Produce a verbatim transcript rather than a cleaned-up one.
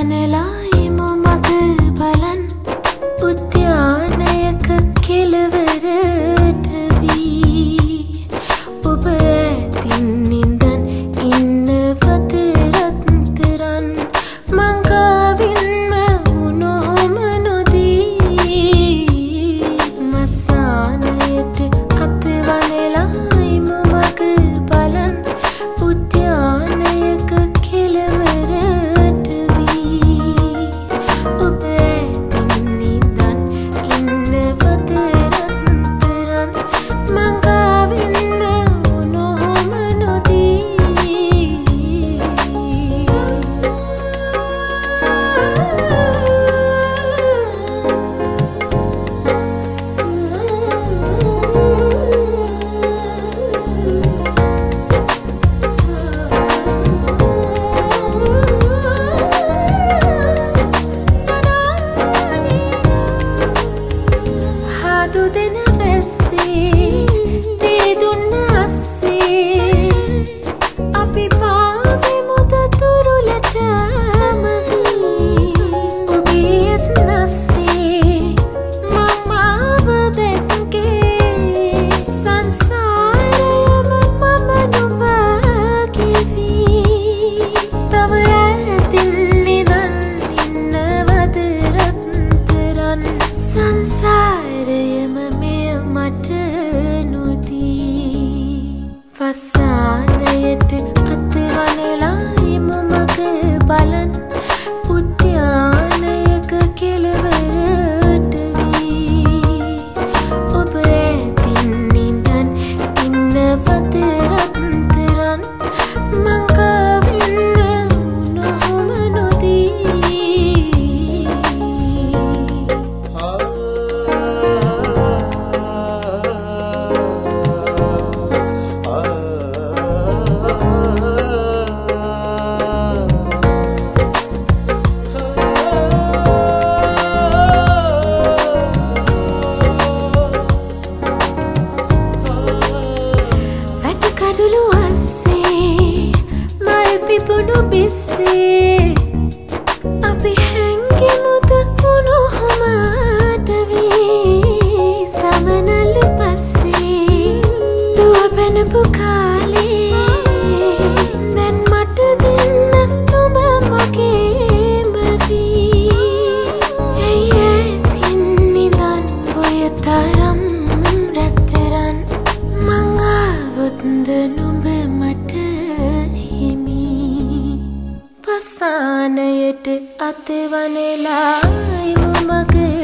වනලායිමු මග බලන් උද්‍යානයක කෙළවරට වී ඔබ ඇතින් නින්දන් ඉන්නවද රත්තරන් මංගාවින්ම උනොහොම නොදී මසානයට අත වනලායිමු මග බලන් උද්‍යානයක කෙළවරට වී ඔබ ඇතින් නින්දන් ඉන්නවද රත්තරන් මංගාවින්ම උනොහොම නොදී හාදු දෙන වැස්සේ තේ දුන්න අස්සේ අපි පාවෙමුද තුරුලටම වී ඔබේ ඇස් නස්සේ මං මාව දැක්කේ සංසාරයම මම නුඹ කිවී තව ඇතින් නිදන් ඉන්නවද රත්තරන් සංසාරයම මෙය මට නොදී වසානයට අත වනලායිමු මග බලන් උද්‍යානයක කෙළවරට වී ඔබ ඇතින් නින්දන් ඉන්නවද රත්තරන් මංගාවින්ම උනොහොම නොදී වැටකඩලු අස්සේ මල් පිපුණු බිස්සේ අපි හැංගෙමුද උණුහුමට වී සමනල පස්සේ දුව පැනපු කාලේ දැන් මට දෙන්න නුඹ මගේම වී ඇයි ඇතින් නිදන් ඔය තරම් රත්තරන් මං ආවොත්ද නුඹ මට හිමි වසානයට අත වනලායිමු මග